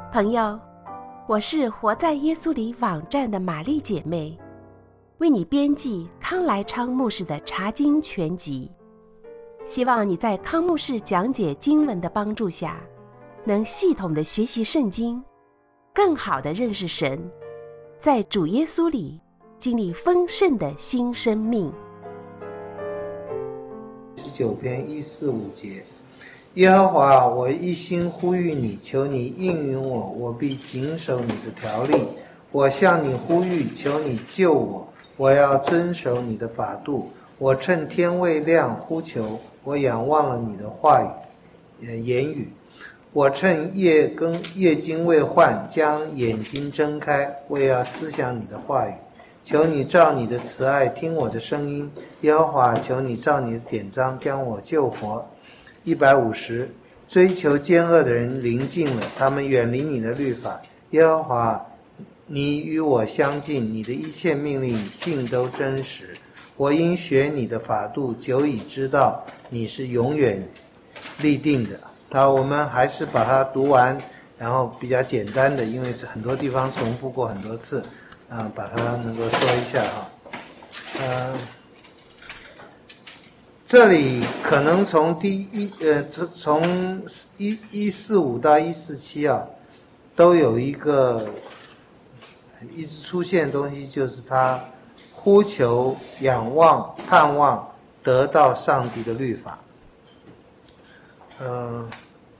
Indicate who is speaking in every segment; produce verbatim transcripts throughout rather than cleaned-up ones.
Speaker 1: 朋友，我是活在耶稣里网站的玛丽姐妹，为你编辑康来昌牧师的查经全集，希望你在康牧师讲解经文的帮助下，能系统的学习圣经，更好的认识神，在主耶稣里经历丰盛的新生命。
Speaker 2: 十九篇一四五节，耶和华，我一心呼吁你，求你应允我，我必谨守你的条例。我向你呼吁，求你救我，我要遵守你的法度。我趁天未亮呼求，我仰望了你的话语、呃、言语。我趁夜更夜经未换，将眼睛睁开，我也要思想你的话语。求你照你的慈爱听我的声音，耶和华，求你照你的典章将我救活。一百五十，追求奸恶的人临近了，他们远离你的律法。耶和华，你与我相近，你的一切命令尽都真实。我因学你的法度，久已知道你是永远立定的。好，我们还是把它读完，然后比较简单的，因为很多地方重复过很多次，啊、呃，把它能够说一下哈。呃，这里可能从第一呃从一一四五到一四七啊，都有一个一直出现的东西，就是他呼求、仰望、盼望得到上帝的律法。嗯、呃，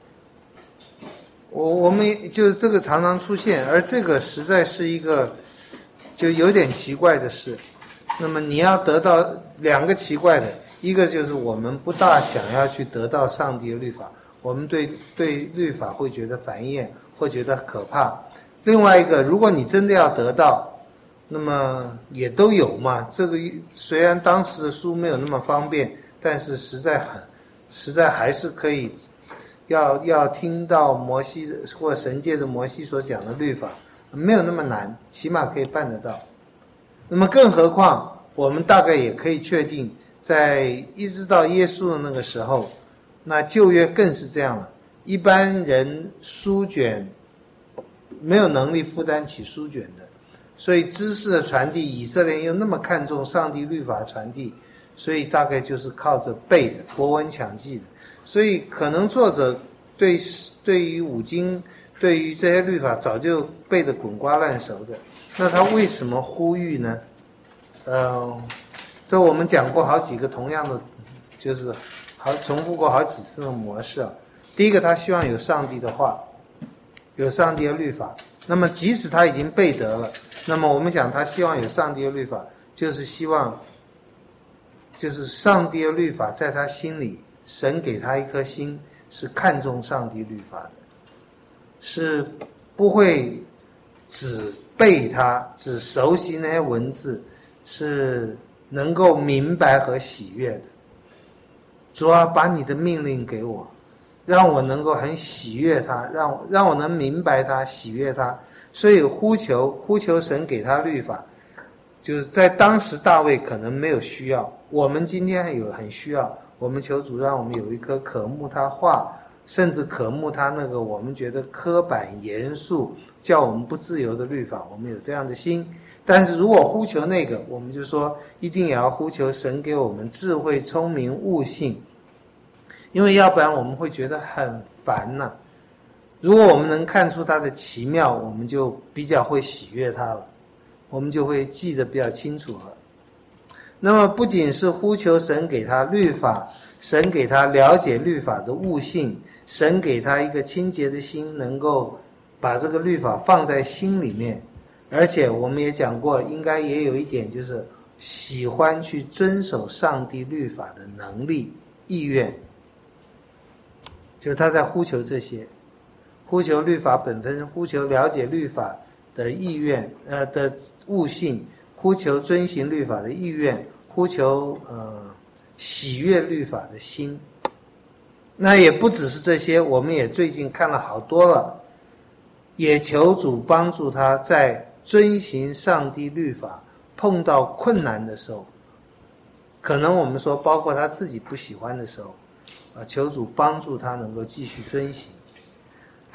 Speaker 2: 我我们就是这个常常出现，而这个实在是一个就有点奇怪的事。那么你要得到两个奇怪的，一个就是我们不大想要去得到上帝的律法，我们对对律法会觉得烦厌，会觉得可怕。另外一个，如果你真的要得到，那么也都有嘛。这个虽然当时的书没有那么方便，但是实在很实在还是可以要要听到摩西或神借着摩西所讲的律法，没有那么难，起码可以办得到。那么更何况我们大概也可以确定，在一直到耶稣的那个时候，那旧约更是这样了。一般人书卷没有能力负担起书卷的，所以知识的传递，以色列又那么看重上帝律法的传递，所以大概就是靠着背的，博闻强记的。所以可能作者对对于五经，对于这些律法早就背得滚瓜烂熟的。那他为什么呼吁呢？呃，这我们讲过好几个同样的，就是好重复过好几次的模式啊。第一个，他希望有上帝的话，有上帝的律法。那么即使他已经背得了，那么我们讲他希望有上帝的律法，就是希望就是上帝的律法在他心里，神给他一颗心是看重上帝律法的，是不会只背它，只熟悉那些文字，是能够明白和喜悦的。主啊，把你的命令给我，让我能够很喜悦它，让我让我能明白它，喜悦它。所以呼求呼求神给他律法，就是在当时大卫可能没有需要，我们今天有很需要。我们求主让我们有一颗渴慕他话，甚至渴慕他那个我们觉得刻板严肃叫我们不自由的律法，我们有这样的心。但是如果呼求那个，我们就说一定也要呼求神给我们智慧、聪明、悟性，因为要不然我们会觉得很烦呐、啊。如果我们能看出它的奇妙，我们就比较会喜悦它了，我们就会记得比较清楚了。那么不仅是呼求神给他律法，神给他了解律法的悟性，神给他一个清洁的心，能够把这个律法放在心里面，而且我们也讲过，应该也有一点就是喜欢去遵守上帝律法的能力、意愿，就是他在呼求这些，呼求律法本身，呼求了解律法的意愿，呃的悟性，呼求遵行律法的意愿，呼求呃喜悦律法的心。那也不只是这些，我们也最近看了好多了，也求主帮助他在遵行上帝律法碰到困难的时候，可能我们说包括他自己不喜欢的时候，啊，求主帮助他能够继续遵行。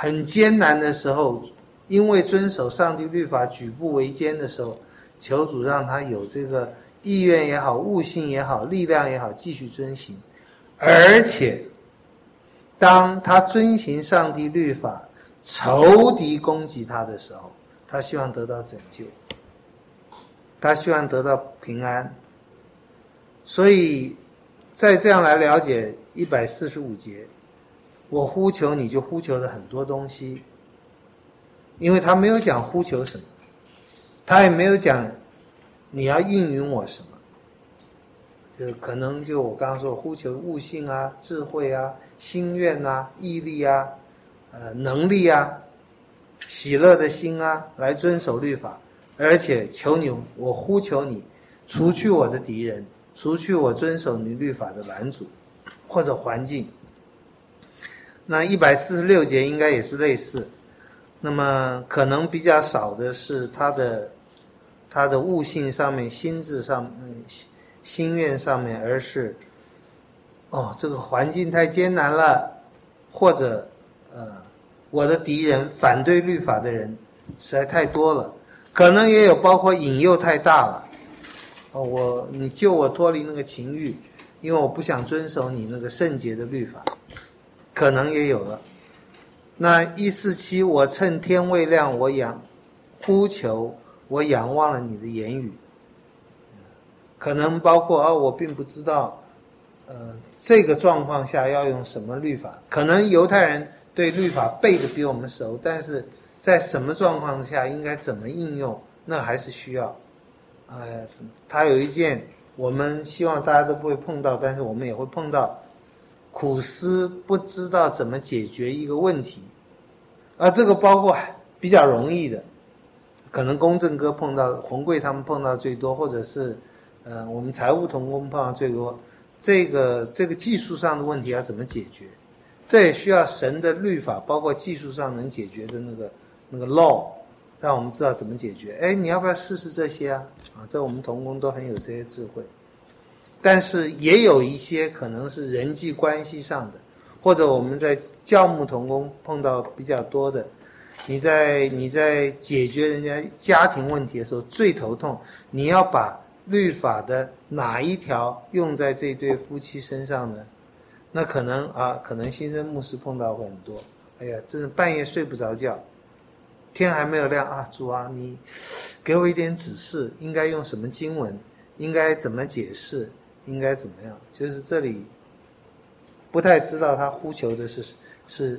Speaker 2: 很艰难的时候，因为遵守上帝律法举步维艰的时候，求主让他有这个意愿也好，悟性也好，力量也好，继续遵行。而且当他遵行上帝律法，仇敌攻击他的时候，他希望得到拯救，他希望得到平安。所以再这样来了解一百四十五节，我呼求你，就呼求了很多东西，因为他没有讲呼求什么，他也没有讲你要应允我什么，就可能就我刚刚说呼求悟性啊、智慧啊、心愿啊、毅力啊、呃能力啊、喜乐的心啊，来遵守律法。而且求你，我呼求你，除去我的敌人，除去我遵守你律法的拦阻或者环境。那一百四十六节应该也是类似，那么可能比较少的是他的他的悟性上面、心智上、嗯、心愿上面，而是哦这个环境太艰难了，或者呃我的敌人反对律法的人实在太多了，可能也有包括引诱太大了，哦我你救我脱离那个情欲，因为我不想遵守你那个圣洁的律法，可能也有了。那一四七，我趁天未亮，我仰呼求，我仰望了你的言语，可能包括啊，我并不知道，呃，这个状况下要用什么律法。可能犹太人对律法背得比我们熟，但是在什么状况下应该怎么应用，那还是需要。呃，他有一件我们希望大家都不会碰到，但是我们也会碰到，苦思不知道怎么解决一个问题。啊，这个包括比较容易的，可能公正哥碰到，红贵他们碰到最多，或者是呃我们财务同工碰到最多。这个这个技术上的问题要怎么解决？这也需要神的律法，包括技术上能解决的那个那个 law， 让我们知道怎么解决。哎，你要不要试试这些啊？啊，这我们同工都很有这些智慧。但是也有一些可能是人际关系上的，或者我们在教牧同工碰到比较多的，你在你在解决人家家庭问题的时候最头痛，你要把律法的哪一条用在这对夫妻身上呢？那可能啊，可能新生牧师碰到会很多。哎呀，真是半夜睡不着觉，天还没有亮啊，主啊，你给我一点指示，应该用什么经文，应该怎么解释，应该怎么样？就是这里不太知道他呼求的是是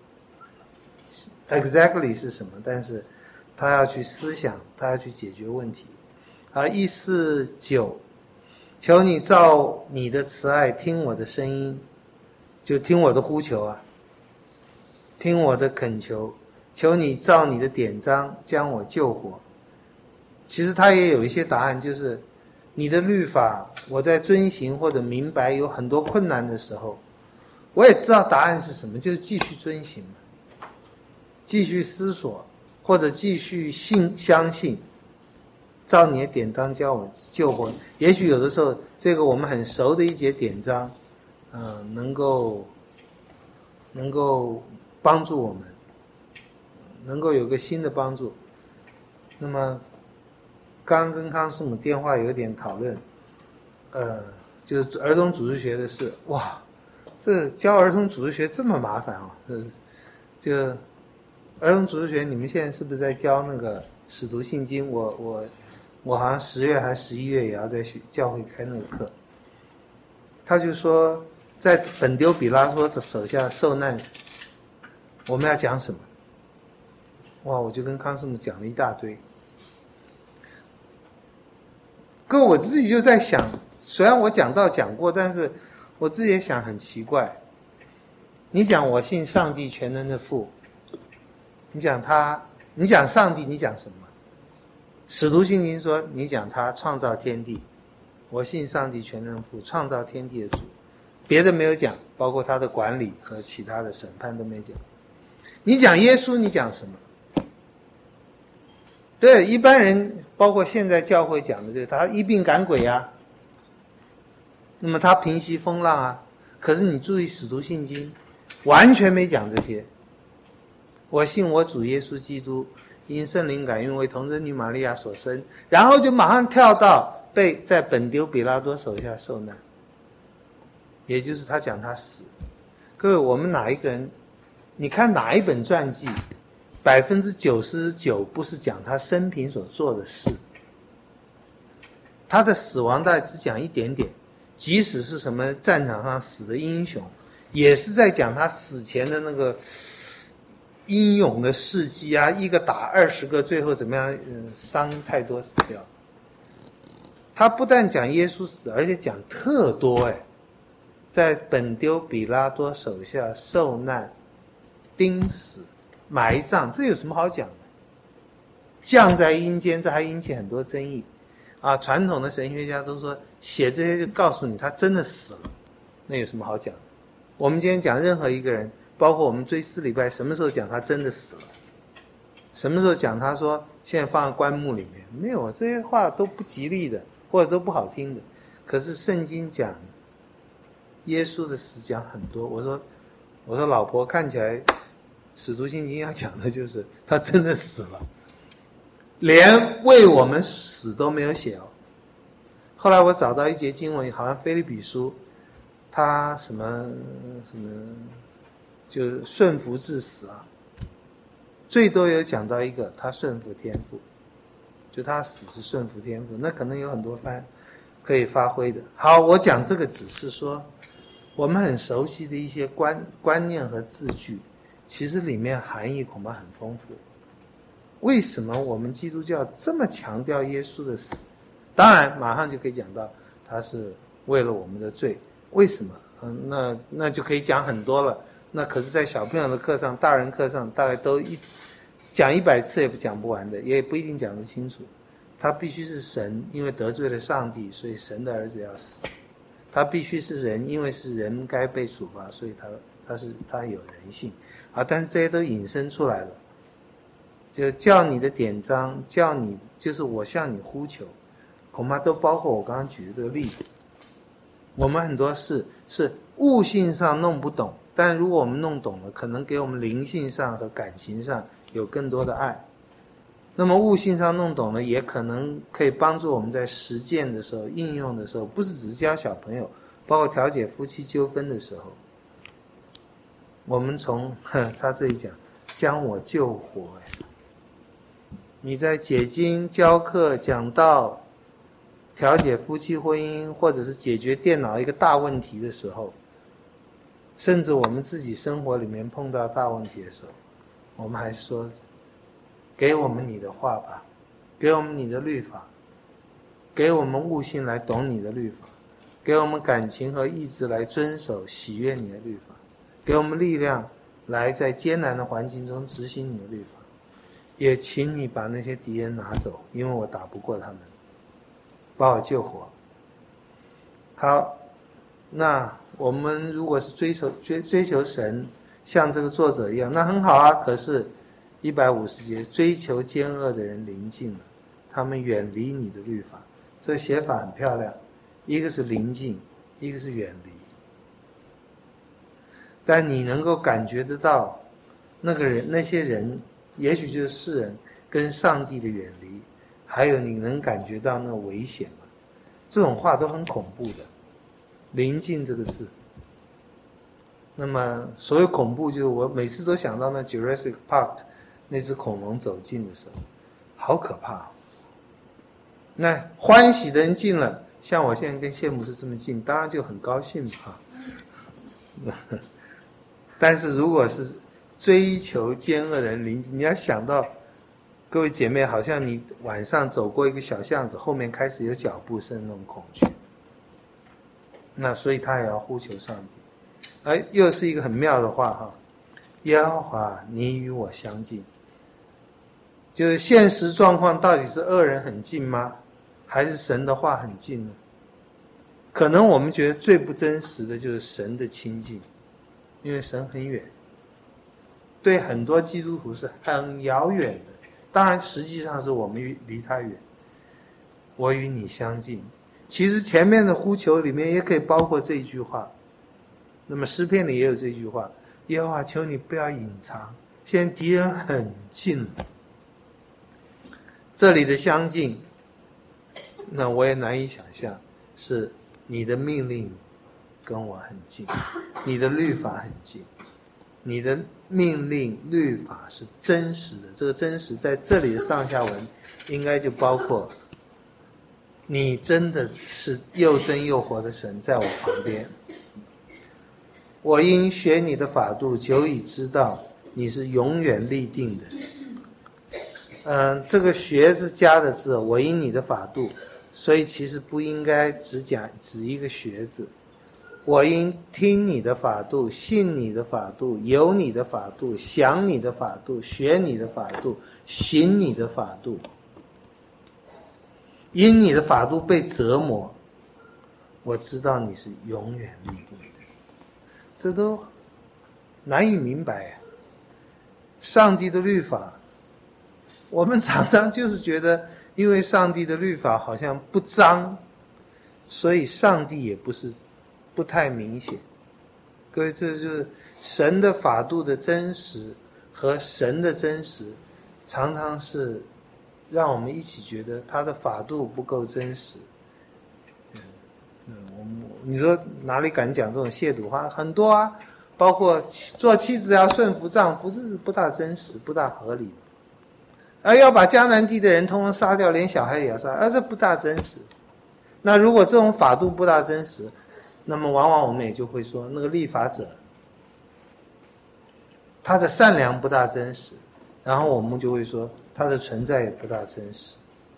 Speaker 2: exactly 是什么，但是他要去思想，他要去解决问题。啊，一四九，求你照你的慈爱听我的声音，就听我的呼求啊，听我的恳求，求你照你的典章将我救活。其实他也有一些答案，就是你的律法我在遵行或者明白有很多困难的时候，我也知道答案是什么，就是继续遵行，继续思索，或者继续信相信，照你的典章教我救活。也许有的时候这个我们很熟的一节典章，呃，能够能够帮助我们，能够有个新的帮助。那么刚刚跟康师母电话有点讨论，呃，就是儿童组织学的事。哇，这教儿童组织学这么麻烦啊！呃，就儿童组织学，你们现在是不是在教那个使徒信经？我我我好像十月还十一月也要在学教会开那个课。他就说，在本丢比拉多的手下受难，我们要讲什么？哇，我就跟康师母讲了一大堆。可我自己就在想，虽然我讲到讲过，但是我自己也想很奇怪。你讲我信上帝全能的父，你讲他，你讲上帝，你讲什么？使徒信经说你讲他创造天地，我信上帝全能的父，创造天地的主，别的没有讲，包括他的管理和其他的审判都没讲。你讲耶稣，你讲什么？对，一般人包括现在教会讲的这个，他医病赶鬼啊，那么他平息风浪啊。可是你注意使徒信经完全没讲这些， 我信我主耶稣基督，因圣灵感孕为童贞女玛利亚所生，然后就马上跳到被在本丢比拉多手下受难，也就是他讲他死。各位，我们哪一个人，你看哪一本传记，百分之九十九不是讲他生平所做的事，他的死亡大概只讲一点点，即使是什么战场上死的英雄，也是在讲他死前的那个英勇的事迹啊，一个打二十个，最后怎么样，嗯，伤太多死掉。他不但讲耶稣死，而且讲特多哎，在本丢比拉多手下受难、钉死、埋葬，这有什么好讲的？降在阴间，这还引起很多争议啊！传统的神学家都说，写这些就告诉你他真的死了，那有什么好讲的？我们今天讲任何一个人，包括我们追思礼拜，什么时候讲他真的死了？什么时候讲他说现在放在棺木里面？没有，这些话都不吉利的，或者都不好听的。可是圣经讲耶稣的死讲很多。我说，我说老婆，看起来使徒信经要讲的就是他真的死了，连为我们死都没有写哦。后来我找到一节经文，好像腓立比书，他什么什么，就顺服至死啊，最多有讲到一个他顺服天父，就他死是顺服天父，那可能有很多番可以发挥的。好，我讲这个只是说我们很熟悉的一些观观念和字句，其实里面含义恐怕很丰富。为什么我们基督教这么强调耶稣的死？当然马上就可以讲到他是为了我们的罪。为什么？嗯，那那就可以讲很多了。那可是在小朋友的课上、大人课上，大概都一讲一百次也不讲不完的，也不一定讲得清楚。他必须是神，因为得罪了上帝，所以神的儿子要死。他必须是人，因为是人该被处罚，所以他他是他有人性啊。但是这些都引申出来了，就叫你的典章，叫你就是我向你呼求，恐怕都包括我刚刚举的这个例子。我们很多事是悟性上弄不懂，但如果我们弄懂了，可能给我们灵性上和感情上有更多的爱。那么悟性上弄懂了，也可能可以帮助我们在实践的时候、应用的时候，不是只是教小朋友，包括调解夫妻纠纷的时候，我们从他这里讲将我救活。你在解经、教课、讲道、调解夫妻婚姻，或者是解决电脑一个大问题的时候，甚至我们自己生活里面碰到大问题的时候，我们还是说，给我们你的话吧，给我们你的律法，给我们悟性来懂你的律法，给我们感情和意志来遵守喜悦你的律法，给我们力量来在艰难的环境中执行你的律法。也请你把那些敌人拿走，因为我打不过他们，把我救活。好，那我们如果是追求追追求神，像这个作者一样，那很好啊。可是一百五十节，追求奸恶的人临近了，他们远离你的律法。这写法很漂亮，一个是临近，一个是远离。但你能够感觉得到，那个人那些人也许就是世人跟上帝的远离，还有你能感觉到那危险吗？这种话都很恐怖的。临近这个字，那么所谓恐怖，就是我每次都想到那 Jurassic Park 那只恐龙走近的时候，好可怕。那欢喜的人近了，像我现在跟谢牧师这么近，当然就很高兴嘛。但是如果是追求奸恶人临近，你要想到，各位姐妹，好像你晚上走过一个小巷子，后面开始有脚步声那种恐惧。那所以他也要呼求上帝。而又是一个很妙的话哈，耶和华，你与我相近。就是现实状况到底是恶人很近吗？还是神的话很近呢？可能我们觉得最不真实的就是神的亲近，因为神很远，对很多基督徒是很遥远的。当然实际上是我们离他远。我与你相近，其实前面的呼求里面也可以包括这一句话。那么诗篇里也有这句话，耶和华，求你不要隐藏， 现在敌人很近，这里的相近，那我也难以想象，是你的命令跟我很近，你的律法很近，你的命令律法是真实的。这个真实在这里的上下文应该就包括你真的是又真又活的神在我旁边。我因学你的法度，久已知道你是永远立定的。嗯，这个学字加的字，我因你的法度，所以其实不应该只讲只一个学字。我因听你的法度，信你的法度，有你的法度，想你的法度，学你的法度，行你的法度，因你的法度被折磨，我知道你是永远立定的。这都难以明白啊！上帝的律法，我们常常就是觉得，因为上帝的律法好像不彰，所以上帝也不是不太明显。各位，这就是神的法度的真实和神的真实，常常是让我们一起觉得他的法度不够真实。嗯，我们你说哪里敢讲这种亵渎话？很多啊，包括做妻子要顺服丈夫，这是不大真实、不大合理。而要把迦南地的人通通杀掉，连小孩也要杀，而这不大真实。那如果这种法度不大真实，那么往往我们也就会说，那个立法者他的善良不大真实，然后我们就会说他的存在也不大真实。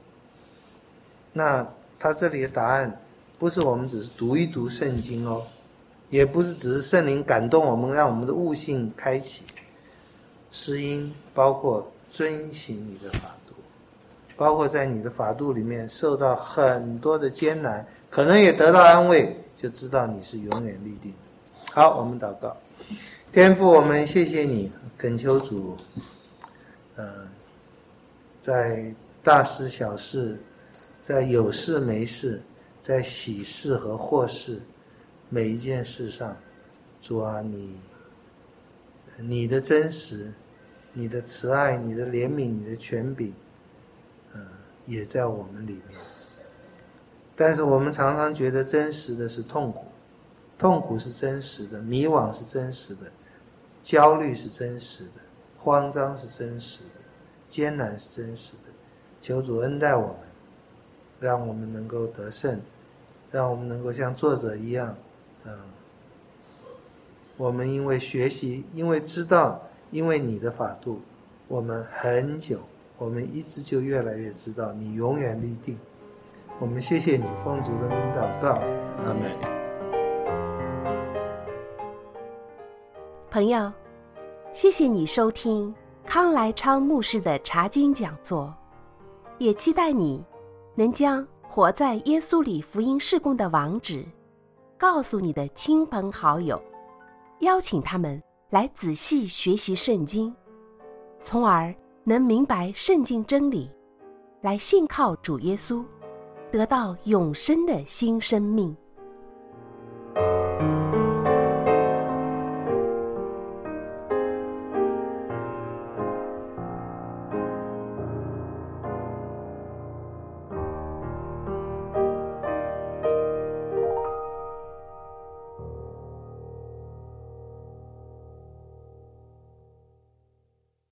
Speaker 2: 那他这里的答案不是我们只是读一读圣经哦，也不是只是圣灵感动我们，让我们的悟性开启，是因包括遵行你的法度，包括在你的法度里面受到很多的艰难，可能也得到安慰，就知道你是永远立定的。好，我们祷告。天父，我们谢谢你，恳求主呃，在大事小事，在有事没事，在喜事和祸事，每一件事上，主啊，你你的真实，你的慈爱，你的怜悯，你的权柄，呃，也在我们里面。但是我们常常觉得真实的是痛苦，痛苦是真实的，迷惘是真实的，焦虑是真实的，慌张是真实的，艰难是真实的。求主恩待我们，让我们能够得胜，让我们能够像作者一样，嗯，我们因为学习，因为知道，因为你的法度，我们很久，我们一直就越来越知道你永远立定。我们谢谢你，奉主的名祷告，阿们。
Speaker 1: 朋友，谢谢你收听康来昌牧师的查经讲座，也期待你能将活在耶稣里福音事工的网址告诉你的亲朋好友，邀请他们来仔细学习圣经，从而能明白圣经真理，来信靠主耶稣，得到永生的新生命。